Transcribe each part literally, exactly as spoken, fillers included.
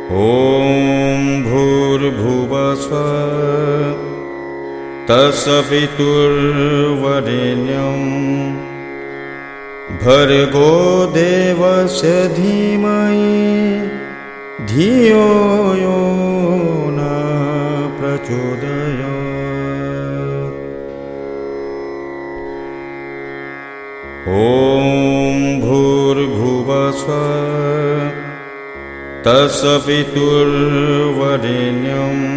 ॐ भूर्भुवस्सुः तत्सवितुर्वरेण्यं भर्गो देवस्य धीमहि धियो यो न प्रचोदयात्। ॐ भूर्भुवस्सुः तत्सवितुर्वरेण्यं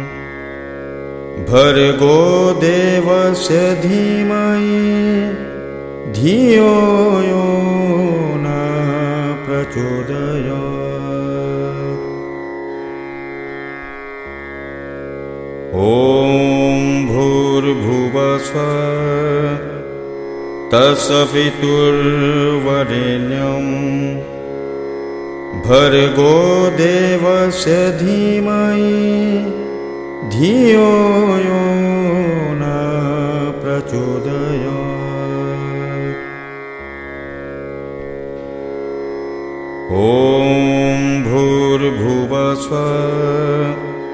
भर्गो देवस्य धीमहि धियो यो न प्रचोदयात्। ॐ भूर्भुवस्सुः तत्सवितुर्वरेण्यं भर्गो देवस्य धीमहि धियो यो न प्रचोदयात्। ॐ भूर्भुवस्सुः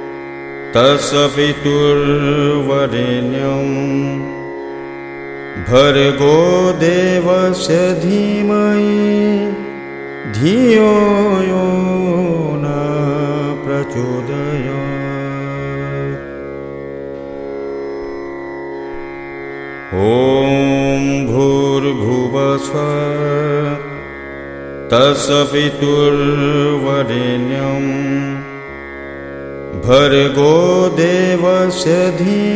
तत्सवितुर्वरेण्यं भर्गो देवस्य धीमहि धियो यो न प्रचोदयात्। ॐ भूर्भुवस्सुः तत्सवितुर्वरेण्यं भर्गो देवस्य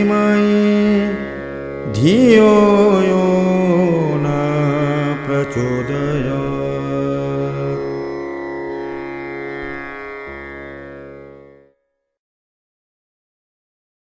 धीमहि धियो यो न प्रचोदयात्।